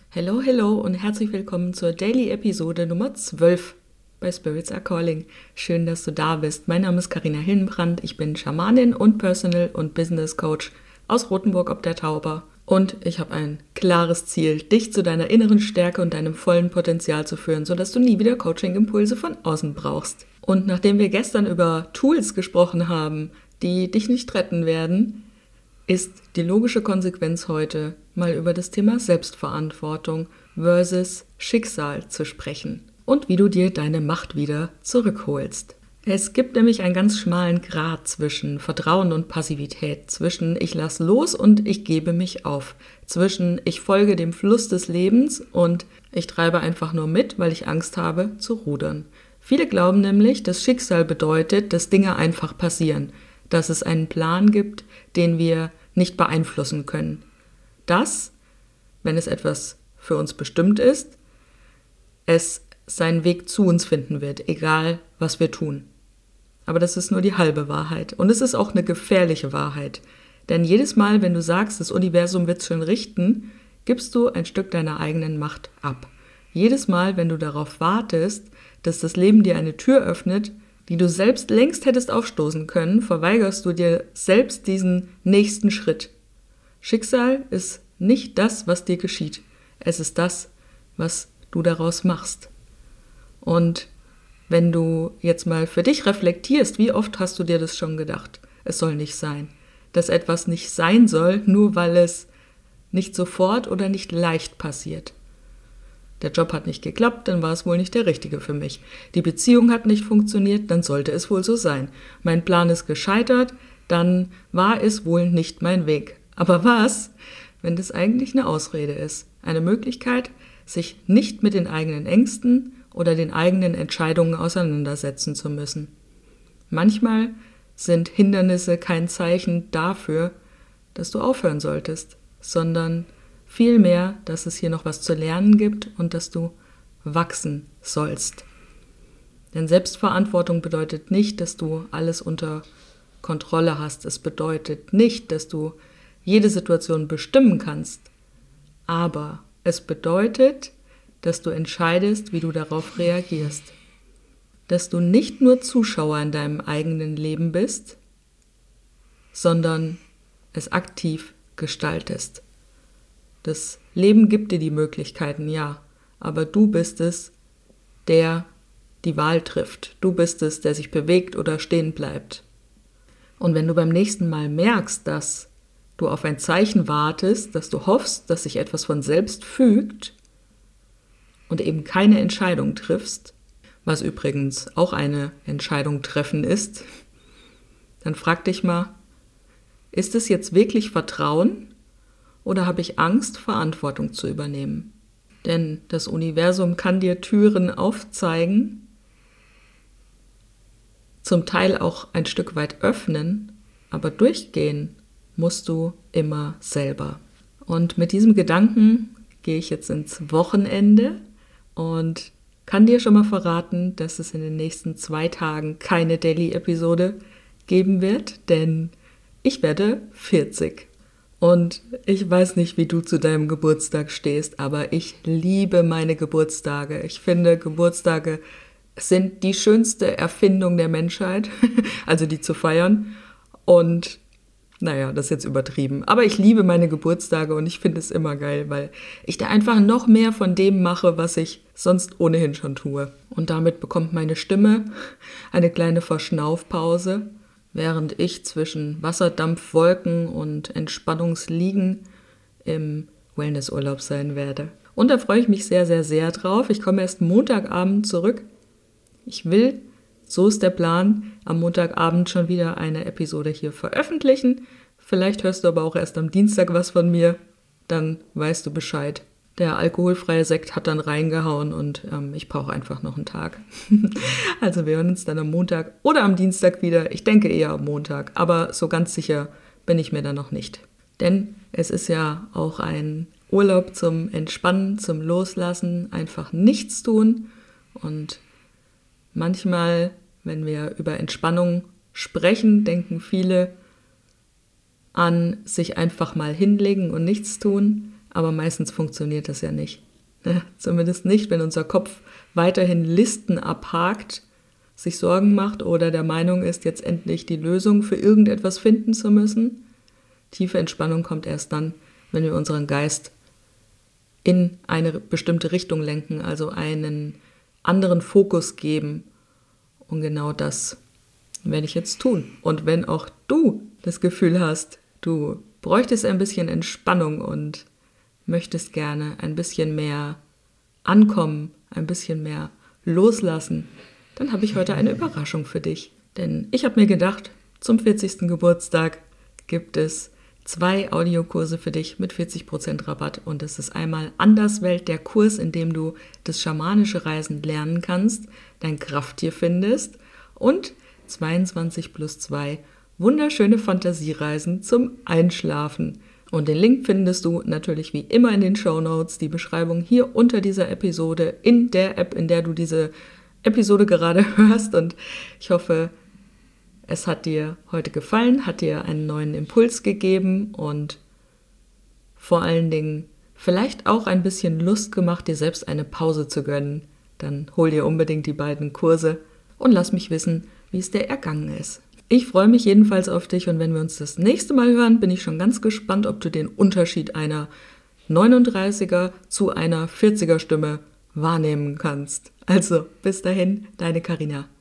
Hello, hello und herzlich willkommen zur Daily-Episode Nummer 12 bei Spirits Are Calling. Schön, dass du da bist. Mein Name ist Carina Hillenbrand. Ich bin Schamanin und Personal- und Business Coach aus Rothenburg ob der Tauber. Und ich habe ein klares Ziel, dich zu deiner inneren Stärke und deinem vollen Potenzial zu führen, sodass du nie wieder Coaching-Impulse von außen brauchst. Und nachdem wir gestern über Tools gesprochen haben, die dich nicht retten werden, ist die logische Konsequenz heute, mal über das Thema Selbstverantwortung versus Schicksal zu sprechen und wie du dir deine Macht wieder zurückholst. Es gibt nämlich einen ganz schmalen Grat zwischen Vertrauen und Passivität, zwischen ich lass los und ich gebe mich auf, zwischen ich folge dem Fluss des Lebens und ich treibe einfach nur mit, weil ich Angst habe zu rudern. Viele glauben nämlich, dass Schicksal bedeutet, dass Dinge einfach passieren, dass es einen Plan gibt, den wir nicht beeinflussen können. Dass, wenn es etwas für uns bestimmt ist, es seinen Weg zu uns finden wird, egal was wir tun. Aber das ist nur die halbe Wahrheit. Und es ist auch eine gefährliche Wahrheit. Denn jedes Mal, wenn du sagst, das Universum wird es schon richten, gibst du ein Stück deiner eigenen Macht ab. Jedes Mal, wenn du darauf wartest, dass das Leben dir eine Tür öffnet, die du selbst längst hättest aufstoßen können, verweigerst du dir selbst diesen nächsten Schritt. Schicksal ist nicht das, was dir geschieht. Es ist das, was du daraus machst. Und wenn du jetzt mal für dich reflektierst, wie oft hast du dir das schon gedacht? Es soll nicht sein. Dass etwas nicht sein soll, nur weil es nicht sofort oder nicht leicht passiert. Der Job hat nicht geklappt, dann war es wohl nicht der richtige für mich. Die Beziehung hat nicht funktioniert, dann sollte es wohl so sein. Mein Plan ist gescheitert, dann war es wohl nicht mein Weg. Aber was, wenn das eigentlich eine Ausrede ist? Eine Möglichkeit, sich nicht mit den eigenen Ängsten oder den eigenen Entscheidungen auseinandersetzen zu müssen. Manchmal sind Hindernisse kein Zeichen dafür, dass du aufhören solltest, sondern vielmehr, dass es hier noch was zu lernen gibt und dass du wachsen sollst. Denn Selbstverantwortung bedeutet nicht, dass du alles unter Kontrolle hast. Es bedeutet nicht, dass du jede Situation bestimmen kannst. Aber es bedeutet, dass du entscheidest, wie du darauf reagierst. Dass du nicht nur Zuschauer in deinem eigenen Leben bist, sondern es aktiv gestaltest. Das Leben gibt dir die Möglichkeiten, ja, aber du bist es, der die Wahl trifft. Du bist es, der sich bewegt oder stehen bleibt. Und wenn du beim nächsten Mal merkst, dass du auf ein Zeichen wartest, dass du hoffst, dass sich etwas von selbst fügt und eben keine Entscheidung triffst, was übrigens auch eine Entscheidung treffen ist, dann frag dich mal, ist es jetzt wirklich Vertrauen? Oder habe ich Angst, Verantwortung zu übernehmen? Denn das Universum kann dir Türen aufzeigen, zum Teil auch ein Stück weit öffnen, aber durchgehen musst du immer selber. Und mit diesem Gedanken gehe ich jetzt ins Wochenende und kann dir schon mal verraten, dass es in den nächsten 2 Tagen keine Daily-Episode geben wird, denn ich werde 40. Und ich weiß nicht, wie du zu deinem Geburtstag stehst, aber ich liebe meine Geburtstage. Ich finde, Geburtstage sind die schönste Erfindung der Menschheit, also die zu feiern. Und naja, das ist jetzt übertrieben. Aber ich liebe meine Geburtstage und ich finde es immer geil, weil ich da einfach noch mehr von dem mache, was ich sonst ohnehin schon tue. Und damit bekommt meine Stimme eine kleine Verschnaufpause, während ich zwischen Wasserdampf, Wolken und Entspannungsliegen im Wellnessurlaub sein werde. Und da freue ich mich sehr, sehr, sehr drauf. Ich komme erst Montagabend zurück. Ich will, so ist der Plan, am Montagabend schon wieder eine Episode hier veröffentlichen. Vielleicht hörst du aber auch erst am Dienstag was von mir. Dann weißt du Bescheid. Der alkoholfreie Sekt hat dann reingehauen und ich brauche einfach noch einen Tag. Also wir hören uns dann am Montag oder am Dienstag wieder. Ich denke eher am Montag, aber so ganz sicher bin ich mir da noch nicht. Denn es ist ja auch ein Urlaub zum Entspannen, zum Loslassen, einfach nichts tun. Und manchmal, wenn wir über Entspannung sprechen, denken viele an sich einfach mal hinlegen und nichts tun. Aber meistens funktioniert das ja nicht. Zumindest nicht, wenn unser Kopf weiterhin Listen abhakt, sich Sorgen macht oder der Meinung ist, jetzt endlich die Lösung für irgendetwas finden zu müssen. Tiefe Entspannung kommt erst dann, wenn wir unseren Geist in eine bestimmte Richtung lenken, also einen anderen Fokus geben. Und genau das werde ich jetzt tun. Und wenn auch du das Gefühl hast, du bräuchtest ein bisschen Entspannung und möchtest gerne ein bisschen mehr ankommen, ein bisschen mehr loslassen, dann habe ich heute eine Überraschung für dich. Denn ich habe mir gedacht, zum 40. Geburtstag gibt es 2 Audiokurse für dich mit 40% Rabatt. Und das ist einmal Anderswelt, der Kurs, in dem du das schamanische Reisen lernen kannst, dein Krafttier findest, und 22+2 wunderschöne Fantasiereisen zum Einschlafen. Und den Link findest du natürlich wie immer in den Shownotes, die Beschreibung hier unter dieser Episode, in der App, in der du diese Episode gerade hörst. Und ich hoffe, es hat dir heute gefallen, hat dir einen neuen Impuls gegeben und vor allen Dingen vielleicht auch ein bisschen Lust gemacht, dir selbst eine Pause zu gönnen. Dann hol dir unbedingt die beiden Kurse und lass mich wissen, wie es dir ergangen ist. Ich freue mich jedenfalls auf dich und wenn wir uns das nächste Mal hören, bin ich schon ganz gespannt, ob du den Unterschied einer 39er zu einer 40er Stimme wahrnehmen kannst. Also, bis dahin, deine Carina.